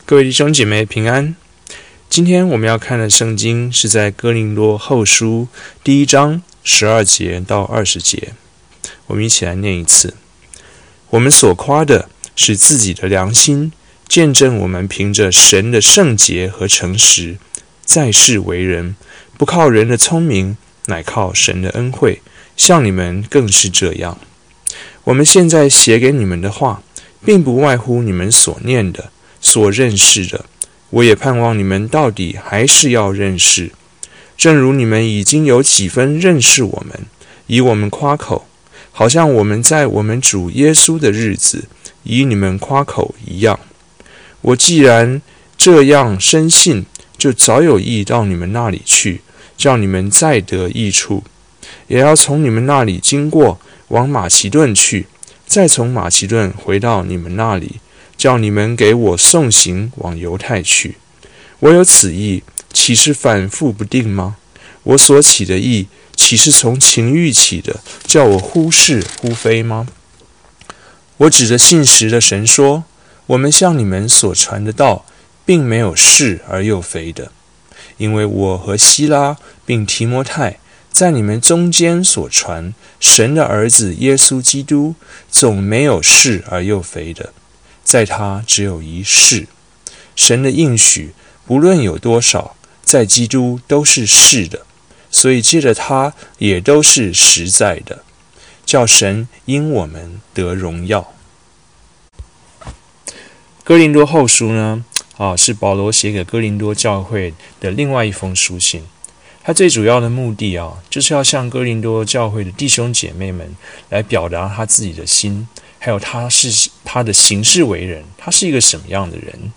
各位弟兄姐妹平安。今天我们要看的圣经是在哥林多后书第1章12节到20节。我们一起来念一次。我们所夸的是自己的良心，见证我们凭着神的圣洁和诚实，在世为人，不靠人的聪明，乃靠神的恩惠，像你们更是这样。我们现在写给你们的话，并不外乎你们所念的、所认识的，我也盼望你们到底还是要认识。正如你们已经有几分认识我们，以我们夸口，好像我们在我们主耶稣的日子以你们夸口一样。我既然这样深信，就早有意到你们那里去，叫你们再得益处，也要从你们那里经过，往马其顿去，再从马其顿回到你们那里，叫你们给我送行往犹太去。我有此意，岂是反复不定吗？我所起的意，岂是从情欲起的，叫我忽是忽非吗？我指着信实的神说，我们向你们所传的道，并没有是而又非的，因为我和希拉并提摩太在你们中间所传神的儿子耶稣基督，总没有是而又非的，在他只有一是。神的应许不论有多少，在基督都是是的，所以借着他也都是实在的，叫神因我们得荣耀。哥林多后书呢，是保罗写给哥林多教会的另外一封书信。他最主要的目的就是要向哥林多教会的弟兄姐妹们来表达他自己的心，还有他的行事为人，他是一个什么样的人。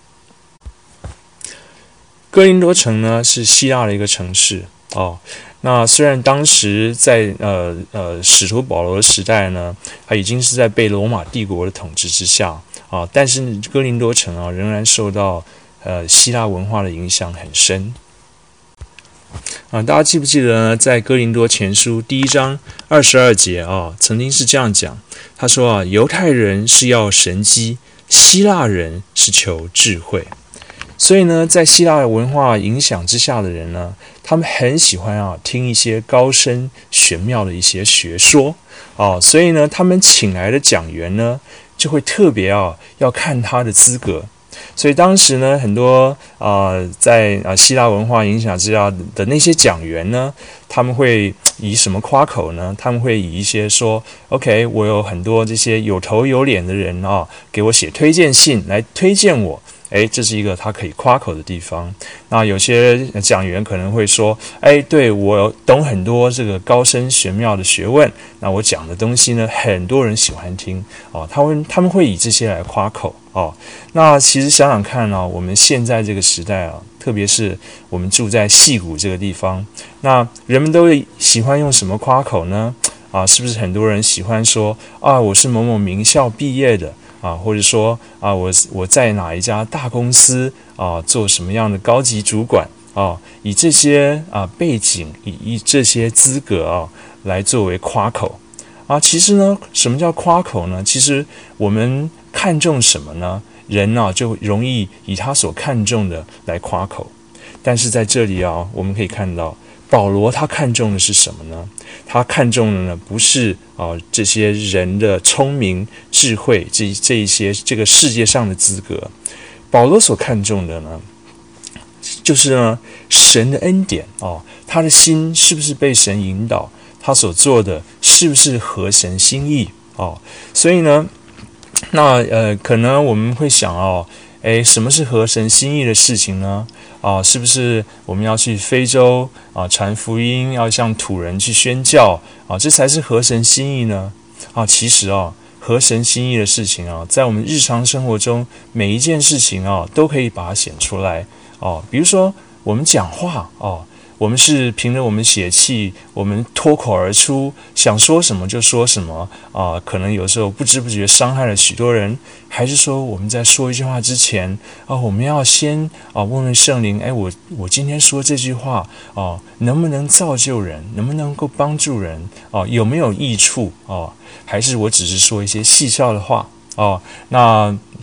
哥林多城呢是希腊的一个城市那虽然当时在使徒保罗的时代呢，他已经是在被罗马帝国的统治之下但是哥林多城仍然受到希腊文化的影响很深。大家记不记得呢？在哥林多前书第1章22节曾经是这样讲，他说犹太人是要神机，希腊人是求智慧。所以呢，在希腊文化影响之下的人呢，他们很喜欢听一些高深玄妙的一些学说所以呢，他们请来的讲员呢，就会特别要看他的资格。所以当时呢，很多在希腊文化影响之下的那些讲员呢，他们会以什么夸口呢？他们会以一些说 OK， 我有很多这些有头有脸的人给我写推荐信来推荐我，这是一个他可以夸口的地方。那有些讲员可能会说，对，我懂很多这个高深玄妙的学问，那我讲的东西呢，很多人喜欢听他们会以这些来夸口那其实想想看我们现在这个时代特别是我们住在矽谷这个地方，那人们都喜欢用什么夸口呢？是不是很多人喜欢说我是某某名校毕业的或者说我在哪一家大公司做什么样的高级主管以这些背景，以这些资格来作为夸口其实呢，什么叫夸口呢？其实我们看重什么呢？人就容易以他所看重的来夸口。但是在这里我们可以看到保罗他看重的是什么呢？他看重的呢，不是这些人的聪明智慧，这一些这个世界上的资格。保罗所看重的呢，就是呢神的恩典他的心是不是被神引导，他所做的是不是合神心意所以呢，那可能我们会想什么是合神心意的事情呢？是不是我们要去非洲传福音，要向土人去宣教这才是合神心意呢？其实合神心意的事情在我们日常生活中每一件事情都可以把它显出来比如说我们讲话我们是凭着我们血气，我们脱口而出，想说什么就说什么可能有时候不知不觉伤害了许多人，还是说我们在说一句话之前我们要先问问圣灵，我今天说这句话能不能造就人，能不能够帮助人有没有益处还是我只是说一些戏笑的话那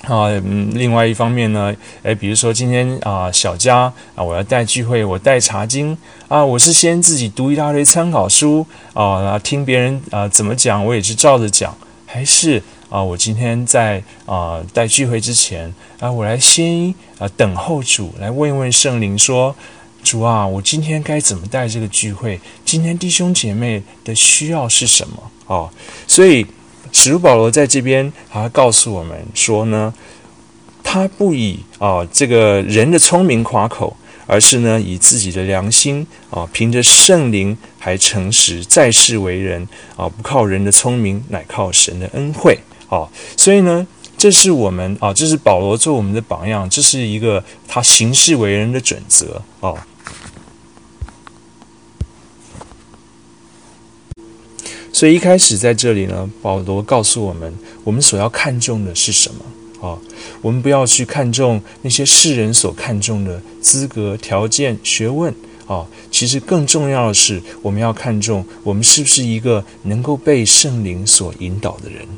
另外一方面呢，比如说今天小家我要带聚会，我带查经我是先自己读一大堆参考书听别人怎么讲，我也是照着讲，还是我今天在带聚会之前我来先等候主，来问一问圣灵说，主我今天该怎么带这个聚会？今天弟兄姐妹的需要是什么？所以使徒保罗在这边告诉我们说呢，他不以这个人的聪明夸口，而是呢以自己的良心凭着圣灵还诚实在世为人不靠人的聪明，乃靠神的恩惠所以呢，这是我们这是保罗做我们的榜样，这是一个他行事为人的准则所以一开始在这里呢，保罗告诉我们，我们所要看重的是什么我们不要去看重那些世人所看重的资格、条件、学问其实更重要的是，我们要看重我们是不是一个能够被圣灵所引导的人。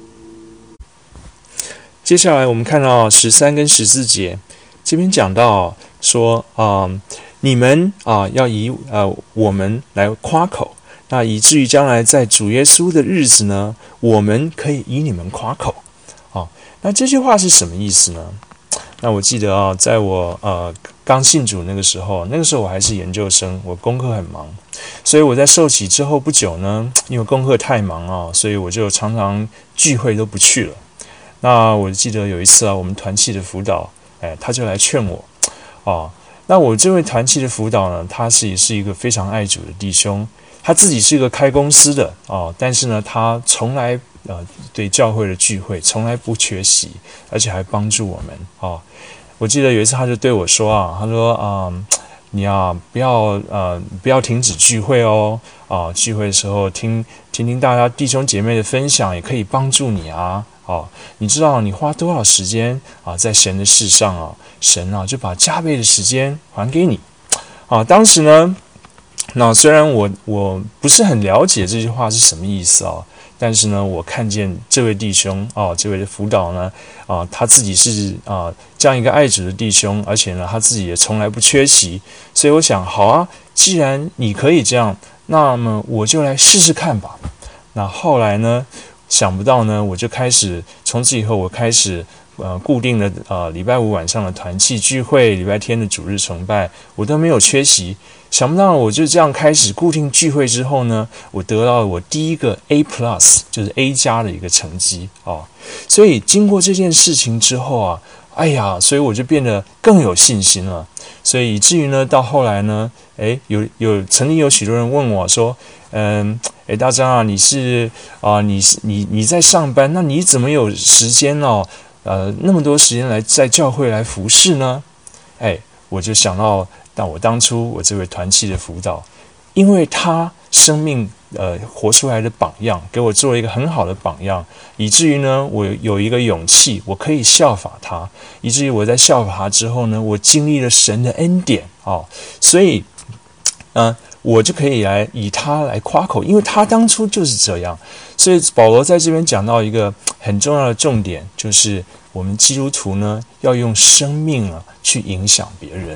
接下来我们看到13跟14节，这边讲到说你们要以我们来夸口，那以至于将来在主耶稣的日子呢，我们可以以你们夸口那这句话是什么意思呢？那我记得在我刚信主那个时候我还是研究生，我功课很忙，所以我在受洗之后不久呢，因为功课太忙所以我就常常聚会都不去了。那我记得有一次我们团契的辅导他就来劝我那我这位团契的辅导呢，他也是一个非常爱主的弟兄，他自己是一个开公司的但是呢他从来对教会的聚会从来不缺席，而且还帮助我们我记得有一次他就对我说他说你不要停止聚会聚会的时候听大家弟兄姐妹的分享，也可以帮助你你知道你花多少时间在神的事上神就把加倍的时间还给你当时呢，那虽然我不是很了解这句话是什么意思但是呢，我看见这位弟兄这位的辅导呢他自己是这样一个爱主的弟兄，而且呢他自己也从来不缺席，所以我想好既然你可以这样，那么我就来试试看吧。那后来呢，想不到呢，我就开始从此以后我开始固定的礼拜5晚上的团契聚会，礼拜天的主日崇拜，我都没有缺席。想不到我就这样开始固定聚会之后呢，我得到了我第一个 A+， 就是 A+ 的一个成绩所以经过这件事情之后所以我就变得更有信心了。所以以至于呢，到后来呢，曾经有许多人问我说，大张你是你在上班，那你怎么有时间那么多时间来在教会来服侍呢？我就想到我当初我这位团契的辅导，因为他生命活出来的榜样，给我做了一个很好的榜样，以至于呢，我有一个勇气，我可以效法他，以至于我在效法他之后呢，我经历了神的恩典所以我就可以以他来夸口，因为他当初就是这样。所以保罗在这边讲到一个很重要的重点，就是我们基督徒呢要用生命去影响别人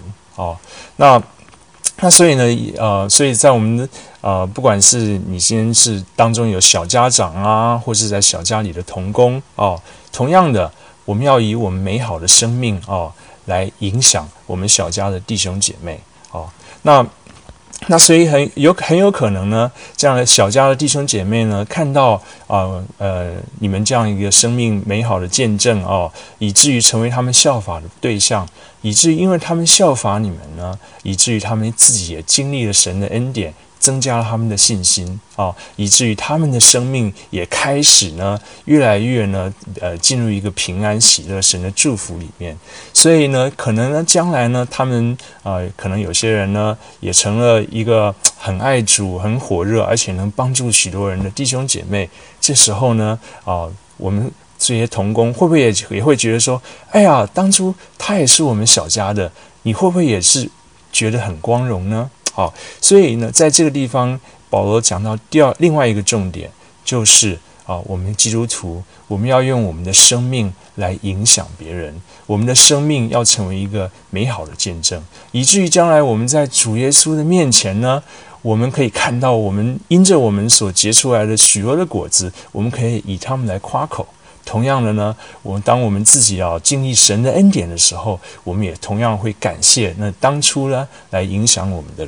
那所以呢所以在我们不管是你今天是当中有小家长或是在小家里的同工同样的，我们要以我们美好的生命来影响我们小家的弟兄姐妹那所以很有可能呢，这样的小家的弟兄姐妹呢，看到你们这样一个生命美好的见证以至于成为他们效法的对象，以至于因为他们效法你们呢，以至于他们自己也经历了神的恩典，增加了他们的信心以至于他们的生命也开始呢越来越呢进入一个平安喜乐神的祝福里面。所以呢可能呢将来呢他们可能有些人呢也成了一个很爱主很火热而且能帮助许多人的弟兄姐妹。这时候呢我们这些同工会不会也会觉得说，哎呀，当初他也是我们小家的，你会不会也是觉得很光荣呢？所以呢在这个地方保罗讲到另外一个重点，就是我们基督徒，我们要用我们的生命来影响别人，我们的生命要成为一个美好的见证，以至于将来我们在主耶稣的面前呢，我们可以看到我们因着我们所结出来的许多的果子，我们可以以他们来夸口。同样的呢，当我们自己经历神的恩典的时候，我们也同样会感谢那当初呢来影响我们的人。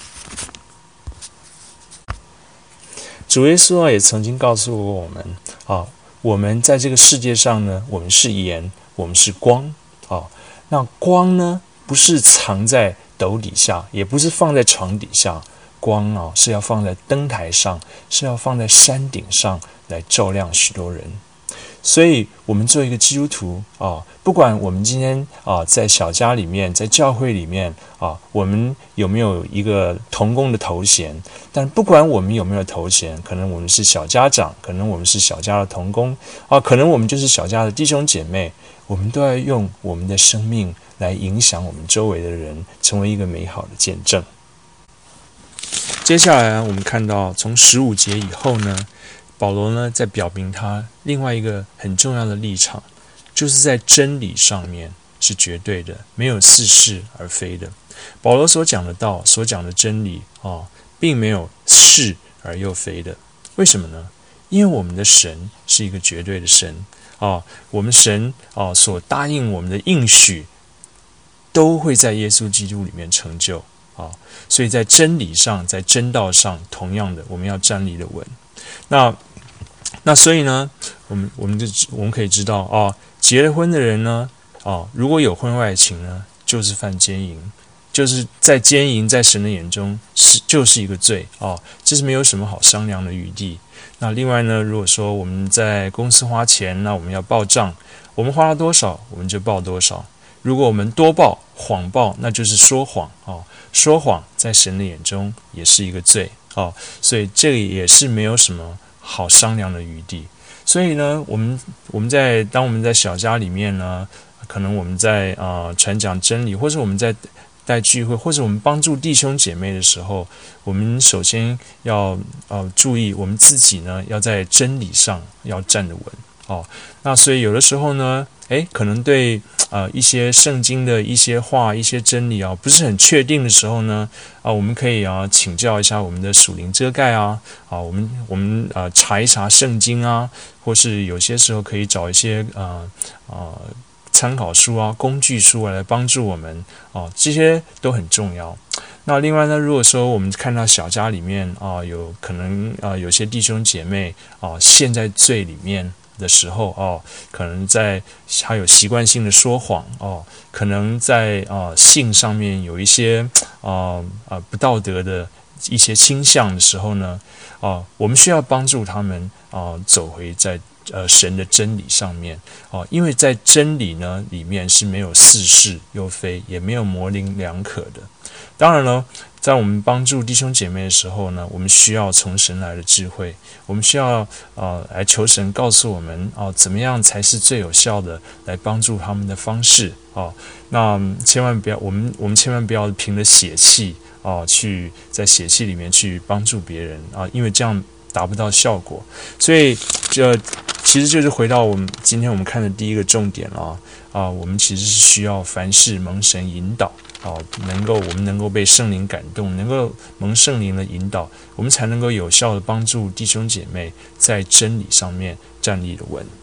主耶稣也曾经告诉过我们我们在这个世界上呢，我们是盐，我们是光那光呢不是藏在斗底下，也不是放在床底下，光是要放在灯台上，是要放在山顶上来照亮许多人。所以我们做一个基督徒不管我们今天在小家里面，在教会里面我们有没有一个同工的头衔，但不管我们有没有头衔，可能我们是小家长，可能我们是小家的同工可能我们就是小家的弟兄姐妹，我们都要用我们的生命来影响我们周围的人，成为一个美好的见证。接下来我们看到从15节以后呢，保罗呢在表明他另外一个很重要的立场，就是在真理上面是绝对的，没有似是而非的。保罗所讲的道，所讲的真理并没有是而又非的。为什么呢？因为我们的神是一个绝对的神我们神所答应我们的应许都会在耶稣基督里面成就所以在真理上，在真道上，同样的我们要站立的稳。那所以呢，我们可以知道结了婚的人呢如果有婚外情呢，就是犯奸淫，就是在奸淫在神的眼中就是一个罪这是没有什么好商量的余地。那另外呢，如果说我们在公司花钱，那我们要报账，我们花了多少我们就报多少。如果我们多报谎报，那就是说谎说谎在神的眼中也是一个罪所以这个也是没有什么好商量的余地。所以呢，当我们在小家里面呢，可能我们在传讲真理，或者我们在带聚会，或者我们帮助弟兄姐妹的时候，我们首先要注意我们自己呢，要在真理上要站得稳那所以有的时候呢，可能对一些圣经的一些话、一些真理不是很确定的时候呢，我们可以请教一下我们的属灵遮盖我们查一查圣经或是有些时候可以找一些参考书工具书来帮助我们这些都很重要。那另外呢，如果说我们看到小家里面有可能有些弟兄姐妹陷在罪里面的时候可能还有习惯性的说谎可能在性上面有一些不道德的一些倾向的时候呢我们需要帮助他们走回在神的真理上面因为在真理呢里面是没有似是又非，也没有模棱两可的。当然了，在我们帮助弟兄姐妹的时候呢，我们需要从神来的智慧，我们需要来求神告诉我们怎么样才是最有效的来帮助他们的方式那千万不要我们千万不要凭着血气去在血气里面去帮助别人因为这样达不到效果。所以这其实就是回到今天我们看的第一个重点了我们其实是需要凡事蒙神引导我们能够被圣灵感动，能够蒙圣灵的引导，我们才能够有效的帮助弟兄姐妹在真理上面站立的稳。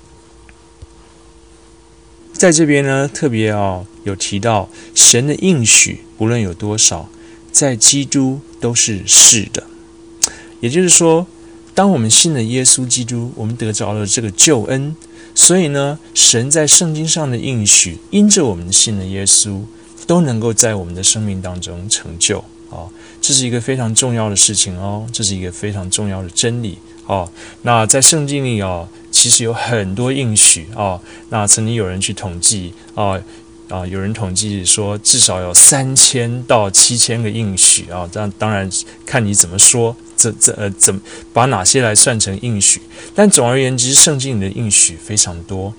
在这边呢，特别有提到神的应许不论有多少，在基督都是是的。也就是说，当我们信了耶稣基督，我们得着了这个救恩，所以呢，神在圣经上的应许，因着我们信了耶稣，都能够在我们的生命当中成就这是一个非常重要的事情这是一个非常重要的真理那在圣经里其实有很多应许那曾经有人去统计有人统计说至少有3000到7000个应许当然看你怎么说怎么把哪些来算成应许，但总而言之，圣经里的应许非常多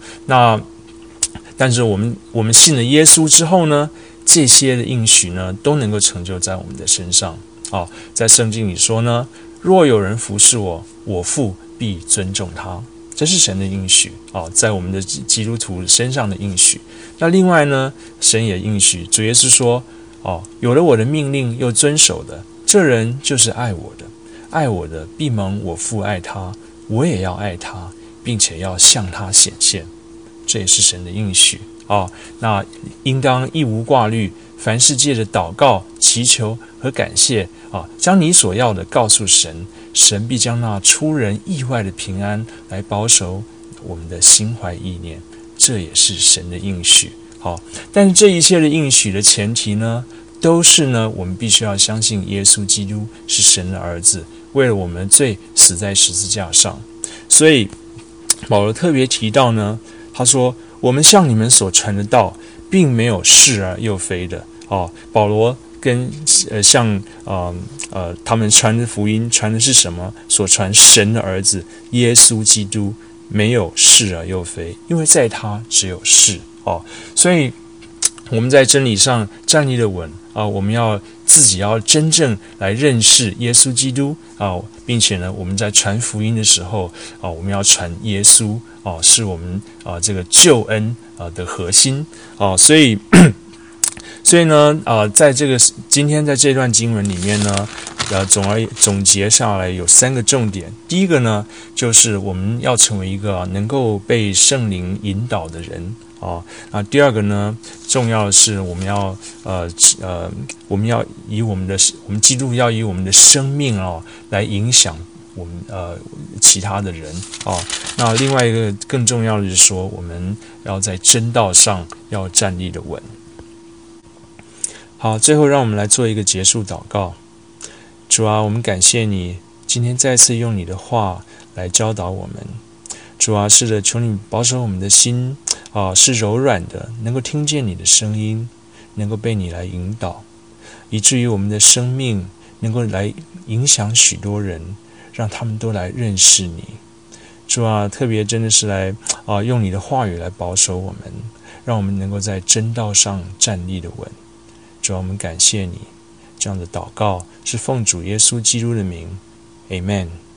但是我们信了耶稣之后呢，这些的应许呢都能够成就在我们的身上在圣经里说呢，若有人服侍我，我父必尊重他。这是神的应许在我们的基督徒身上的应许。那另外呢，神也应许，主耶稣说有了我的命令又遵守的，这人就是爱我的，爱我的必蒙我父爱他，我也要爱他，并且要向他显现。这也是神的应许那应当一无挂虑，凡事借着祷告、祈求和感谢将你所要的告诉神，神必将那出人意外的平安来保守我们的心怀意念。这也是神的应许但是这一切的应许的前提呢，都是呢，我们必须要相信耶稣基督是神的儿子，为了我们的罪死在十字架上。所以保罗特别提到呢，他说我们向你们所传的道并没有是而又非的保罗跟向他们传的福音传的是什么？所传神的儿子耶稣基督，没有是而又非，因为在他只有是所以我们在真理上站立的稳我们要自己要真正来认识耶稣基督并且呢，我们在传福音的时候我们要传耶稣是我们这个救恩的核心所以呢在这个今天在这段经文里面呢总结下来有3个重点。第一个呢，就是我们要成为一个能够被圣灵引导的人第二个呢，重要的是我们要以我们基督要以我们的生命来影响我们其他的人那另外一个更重要的是说，我们要在真道上要站立的稳。好，最后让我们来做一个结束祷告。主啊，我们感谢你今天再次用你的话来教导我们。主啊，是的，求你保守我们的心是柔软的，能够听见你的声音，能够被你来引导，以至于我们的生命能够来影响许多人，让他们都来认识你。主啊，特别真的是来用你的话语来保守我们，让我们能够在真道上站立的稳。主啊，我们感谢你，这样的祷告是奉主耶稣基督的名 Amen。